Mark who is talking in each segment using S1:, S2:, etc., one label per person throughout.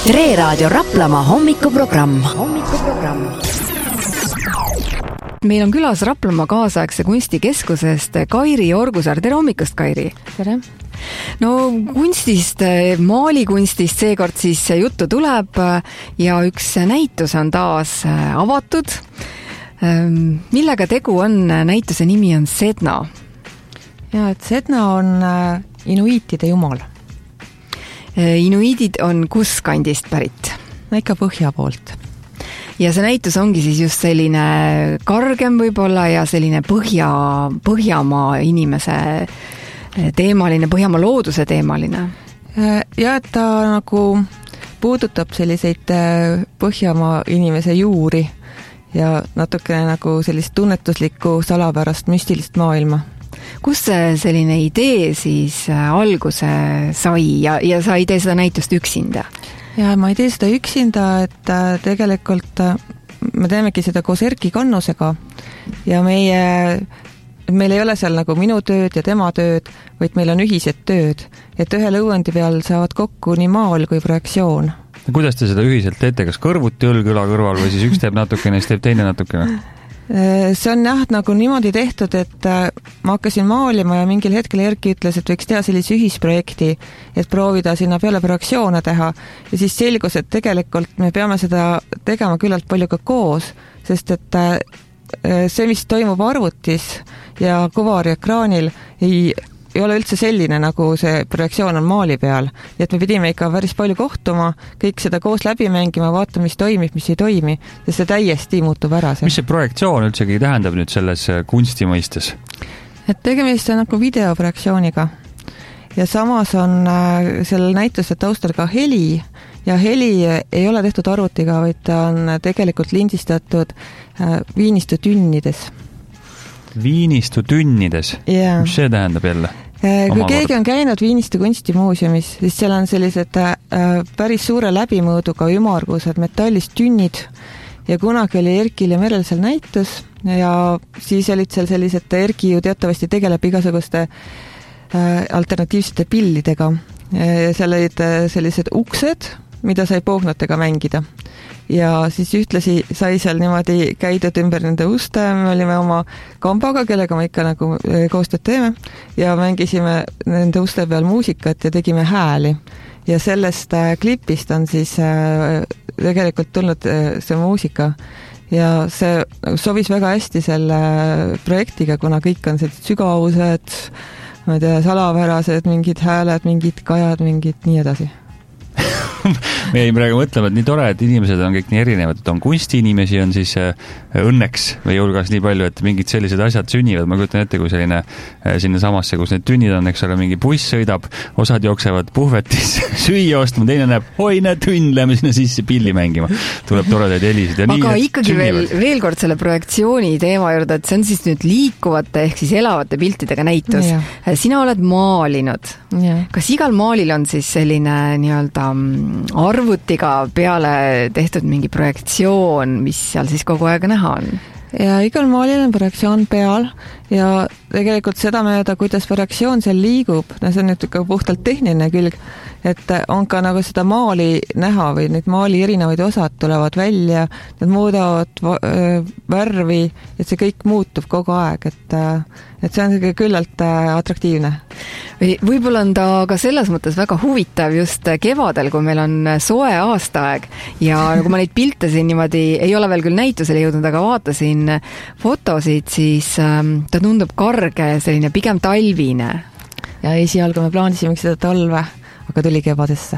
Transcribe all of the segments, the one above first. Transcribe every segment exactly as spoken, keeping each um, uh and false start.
S1: Re Raadio Raplamaa hommikuprogramm. hommikuprogramm. Meil on külas Raplamaa kaasaegse kunstikeskusest Kairi Orgusaar. Tere hommikust, Kairi!
S2: Tere!
S1: No kunstist, maalikunstist seekord siis juttu tuleb ja üks näitus on taas avatud. Millega tegu on? Näituse nimi on Sedna.
S2: Ja, et Sedna on inuiitide jumal.
S1: Inuiidid on kus kandist pärit?
S2: No ikka põhja poolt.
S1: Ja see näitus ongi siis just selline kargem võib-olla ja selline põhja, põhjamaa inimese teemaline, põhjamaa looduse teemaline.
S2: Ja, et ta nagu puudutab selliseid põhjamaa inimese juuri ja natukene nagu sellist tunnetuslikku salapärast müstilist maailma.
S1: Kus see selline idee siis alguse sai ja, ja sa ei tee seda näitust üksinda?
S2: Ja ma ei tee seda üksinda, et tegelikult me teemegi seda koos Erki Kannusega ja meie, meil ei ole seal nagu minu tööd ja tema tööd, vaid meil on ühised tööd, et ühe lõuendi peal saavad kokku nii maal kui projektsioon.
S3: Kuidas te seda ühiselt teete? Kas kõrvuti õlgüla kõrval või siis üks teeb natukene, siis teeb teine natukene?
S2: See on jah nagu niimoodi tehtud, et ma hakkasin maalima ja mingil hetkel Erki ütles, et võiks teha sellise ühisprojekti, et proovida sinna peale projektsioone teha. Ja siis selgus, et tegelikult me peame seda tegema küllalt palju ka koos, sest et see, mis toimub arvutis ja kuvariekraanil, ei ei ole üldse selline, nagu see projektsioon on maali peal. Et me pidime ikka päris palju kohtuma, kõik seda koos läbi mängima, vaatama, mis toimib, mis ei toimi, sest see täiesti muutub ära.
S3: Mis see projektsioon üldsegi tähendab nüüd selles kunstimõistes?
S2: Et tegemist on nagu videoprojektsiooniga. Ja samas on sellel näituse taustal ka heli, ja heli ei ole tehtud arvutiga, vaid ta on tegelikult lindistatud viinistu tünnides.
S3: Viinistu tünnides?
S2: Yeah.
S3: Mis see tähendab jälle?
S2: Kui keegi on käinud Viinistu kunstimuuseumis, siis seal on sellised äh, päris suure läbimõõduga ümargused metallist tünnid ja kunagi oli Erkil ja Merel seal näitus ja siis olid seal sellised, Erki ju teatavasti tegeleb igasuguste äh, alternatiivsete pillidega. Seal olid äh, sellised uksed, mida sai poognatega mängida. Ja siis ühtlasi sai seal niimoodi käidud ümber nende uste, me olime oma kambaga, kellega me ikka nagu koostööd teeme ja mängisime nende uste peal muusikat ja tegime hääli. Ja sellest klipist on siis tegelikult tulnud see muusika ja see sobis väga hästi selle projektiga, kuna kõik on sellised sügavused, ma ei tea, salavärased, mingid hääled, mingid kajad, mingid nii edasi.
S3: Me jäime praegu mõtlema, et nii tore, et inimesed on kõik nii erinevad, et on kunstiinimesi, on siis õnneks või julgas nii palju, et mingid sellised asjad sünnivad. Ma kujutan ette, kui selline sinna samasse, kus need tünnid on, eks ole, mingi buss sõidab, osad jooksevad puhvetis süüa ostma, teine näeb, oi, näe tünn, lähme sinna sisse pilli mängima. Tuleb toredaid helisid. Ja
S1: aga
S3: nii,
S1: ikkagi veel, veel kord selle projektsiooni teema juurde, et see on siis nüüd liikuvate ehk siis elavate piltidega näitus. Ja. Sina oled maalinud. Ja. Kas igal maalil on siis selline nii-öelda arvutiga peale tehtud mingi projektsioon, mis seal siis kogu aeg näha on?
S2: Ja igal maalil on projektsioon peal ja tegelikult seda mööda, kuidas projektsioon seal liigub, no see on nüüd ikka puhtalt tehniline külg, et on ka nagu seda maali näha või need maali erinevaid osad tulevad välja, need muudavad värvi, et see kõik muutub kogu aeg, et, et see on küllalt atraktiivne.
S1: Võib-olla on ta ka selles mõttes väga huvitav just kevadel, kui meil on soe aastaaeg ja kui ma neid pilte siin niimoodi, ei ole veel küll näitusele jõudnud, aga vaatasin fotosid, siis ta tundub karge, selline pigem talvine.
S2: Ja esialgu me plaanisime seda talve, aga tuli kevadesse.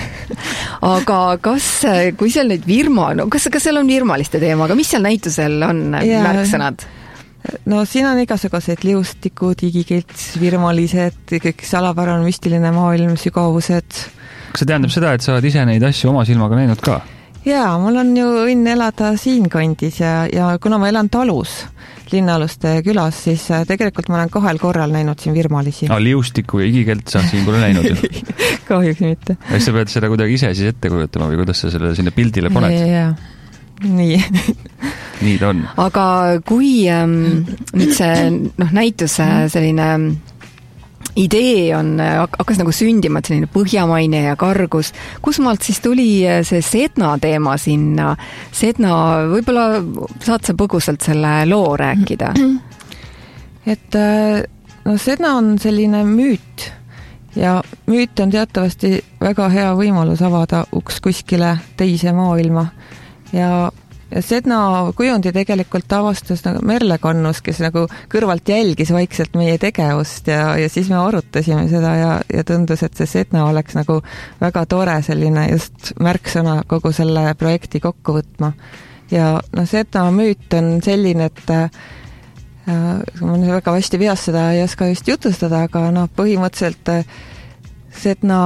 S1: Aga kas, kui seal neid virma, no kas, kas seal on virmaliste teema, aga mis seal näitusel on ja, märksõnad?
S2: No siin on igasuguseid liustikud, igikilts, virmalised, kõik salapärane müstiline maailm, sügavused.
S3: Kas see tähendab seda, et sa oled ise neid asju oma silmaga näinud ka?
S2: Jaa, mul on ju õnn elada siin kandis ja, ja kuna ma elan talus Linnaaluste külas, siis tegelikult ma olen kahel korral näinud siin virmalisi.
S3: Ah, liustiku ja igikelt sa siin pole näinud ju?
S2: Kahjuks mitte.
S3: Ja sa pead seda kuidagi ise siis ette kujutama või kuidas sa selle sinna pildile paned?
S2: Jaa, nii.
S3: Nii ta on.
S1: Aga kui ähm, nüüd see noh, näituse selline idee on, hakkas nagu sündima, et selline põhjamaine ja kargus. Kus maalt siis tuli see Sedna teema sinna? Sedna, võib-olla saad sa põgusalt selle loo rääkida?
S2: Et no Sedna on selline müüt ja müüt on teatavasti väga hea võimalus avada uks kuskile teise maailma ja Ja Sedna kujundi tegelikult avastas nagu Merle Kannus, kes nagu kõrvalt jälgis vaikselt meie tegevust ja, ja siis me arutasime seda ja, ja tundus, et see Sedna oleks nagu väga tore selline just märksõna kogu selle projekti kokku võtma. Ja no Sedna müüt on selline, et äh, ma väga hästi veas seda ei oska just jutustada, aga no põhimõtteliselt äh, Sedna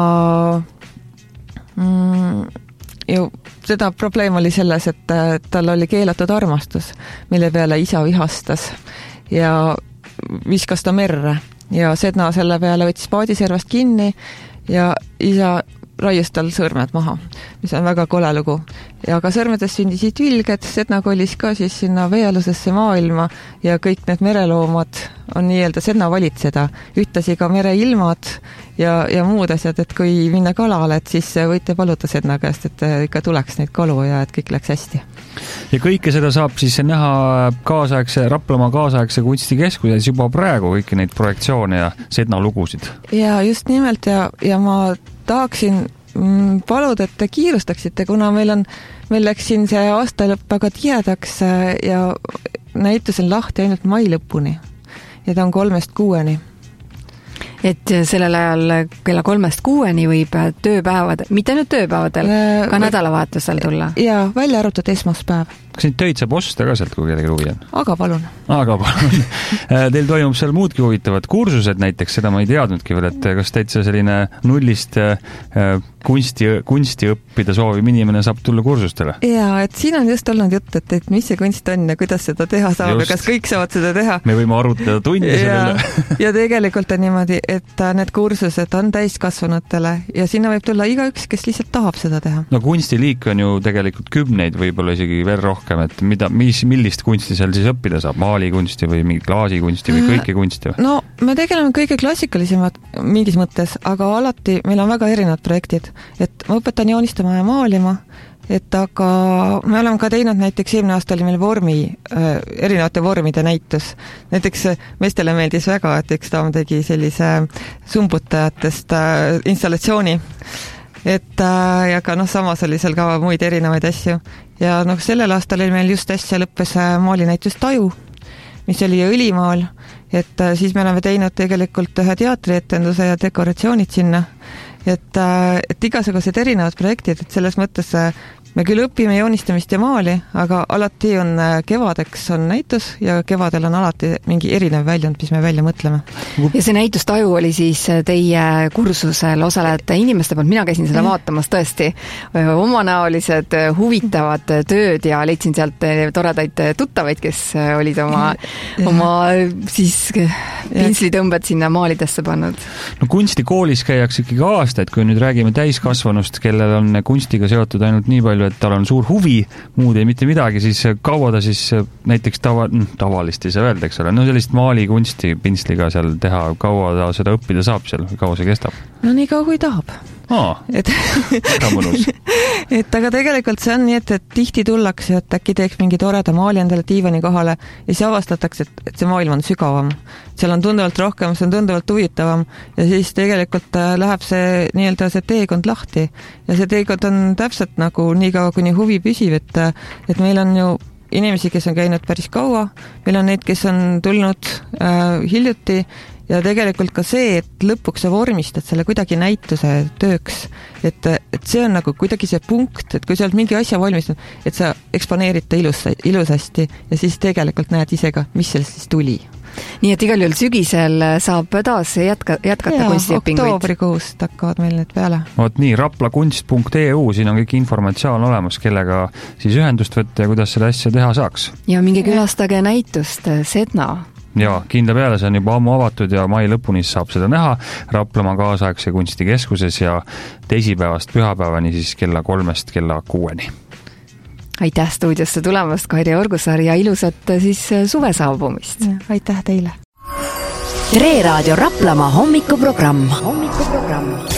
S2: mm, ju seda probleem oli selles, et tal oli keelatud armastus, mille peale isa vihastas ja viskas ta merre ja Sedna selle peale võttis paadiservast kinni ja isa raius tal sõrmed maha, mis on väga kole lugu. Ja ka sõrmedest sündisid vilged, Sedna kolis ka siis sinna veealusesse maailma ja kõik need mereloomad on nii-öelda Sedna valitseda. Ühtasi ka mereilmad ja, ja muud asjad, et kui minna kalale, et siis võite paluda Sedna käest, et ikka tuleks neid kalu ja et kõik läks hästi.
S3: Ja kõike seda saab siis näha kaasaegse, Raplamaa kaasaegse kunstikeskuses juba praegu kõiki neid projektsioone ja Sedna lugusid.
S2: Ja just nimelt ja, ja ma tahaksin paluda, et te kiirustaksite, kuna meil on, meil läks siin see aasta lõpp väga tihedaks ja näitus on lahti ainult mai lõpuni ja ta on kolmest kuueni.
S1: Et sellel ajal kella kolmest kuueni võib tööpäevad, mitte nüüd tööpäevadel, ka nädalavahetusel tulla?
S2: Jaa, välja arvatud esmaspäev.
S3: Kas neid töid saab osta ka sealt, kui kellegi huvi on?
S2: Aga palun.
S3: Aga palun. Teil toimub seal muudki huvitavad kursused näiteks, seda ma ei teadnudki veel, et kas täitsa selline nullist kunsti, kunsti õppida soovib inimene saab tulla kursustele?
S2: Jaa, et siin on just olnud jutt, et, et mis see kunst on ja kuidas seda teha saab just. Ja kas kõik saavad seda teha.
S3: Me võime arutada tunde sellele.
S2: Ja tegelikult on niimoodi, et need kursused on täiskasvanutele ja sinna võib tulla igaüks, kes lihtsalt tahab seda teha.
S3: No kunstiliik on ju tegelikult kümneid, võib-olla isegi veel rohkem, et mida, mis, millist kunsti seal siis õppida saab? Maalikunsti või mingi klaasikunsti või kõike kunsti?
S2: No me tegeleme kõige klassikalisemad mingis mõttes, aga alati meil on väga erinevad projektid, et ma õpetan joonistama ja maalima, et aga me oleme ka teinud näiteks eelmine aasta oli meil vormi, äh, erinevate vormide näitus. Näiteks meestele meeldis väga, et üks taam tegi sellise sumbutajatest äh, installatsiooni. Et äh, ja ka noh, samas oli seal ka muid erinevaid asju. Ja noh, sellel aastal oli meil just äsja lõppes maalinäitus Taju, mis oli õlimaal, et äh, siis me oleme teinud tegelikult ühe teatrietenduse ja dekoratsioonid sinna. Et, äh, et igasugused erinevad projektid, et selles mõttes äh, me küll õpime joonistamist ja maali, aga alati on kevadeks on näitus ja kevadel on alati mingi erinev väljund, mis me välja mõtleme.
S1: Ja see näitus Taju oli siis teie kursusel osalejate inimeste poolt, mina käisin seda vaatamas tõesti, omanäolised huvitavad tööd ja leidsin sealt toredaid tuttavaid, kes olid oma, oma siis pinslitõmbed sinna maalidesse pannud.
S3: No kunstikoolis käiaks ikkagi aastaid, kui nüüd räägime täiskasvanust, kellel on kunstiga seotud ainult nii palju, et tal on suur huvi, muud ei mitte midagi, siis kaua ta siis näiteks tava, tavalist ei saa öelda, eks ole, no sellist maalikunsti pinsliga seal teha, kaua ta seda õppida saab seal, kaua see kestab?
S2: No nii kaua kui tahab.
S3: Aa,
S2: et, et aga tegelikult see on nii, et, et tihti tullakse, et äkki teeks mingi toreda maali endale diivani kohale ja siis avastatakse, et, et see maailm on sügavam. Seal on tunduvalt rohkem, see on tunduvalt huvitavam ja siis tegelikult läheb see nii-öelda see teekond lahti ja see teekond on täpselt nagu nii kaua, kuni huvi püsib, et, et meil on ju inimesi, kes on käinud päris kaua, meil on neid, kes on tulnud äh, hiljuti ja tegelikult ka see, et lõpuks sa vormistad selle kuidagi näituse tööks, et, et see on nagu kuidagi see punkt, et kui sa oled mingi asja valmistanud, et sa eksponeerid ta ilus, ilusasti ja siis tegelikult näed ise ka, mis sellest siis tuli.
S1: Nii et igal juhul sügisel saab edasi jätka, jätkata kunstiõpinguid.
S2: Oktoobrikuust hakkavad meil need peale.
S3: Oot nii, raplakunst punkt e u, siin on kõik informatsioon olemas, kellega siis ühendust võtta ja kuidas seda asja teha saaks.
S1: Ja mingi külastage näitust Sedna.
S3: Ja kindla peale see on juba ammu avatud ja mai lõpuni saab seda näha Raplamaa kaasaegse kunstikeskuses ja teisipäevast pühapäevani siis kella kolmest kella kuueni.
S1: Aitäh stuudiosse tulemast, Kairi Orgusaar, ja ilusat siis suve saabumist.
S2: Aitäh teile!
S4: Tre Raadio Raplamaa hommikuprogramm. hommikuprogramm.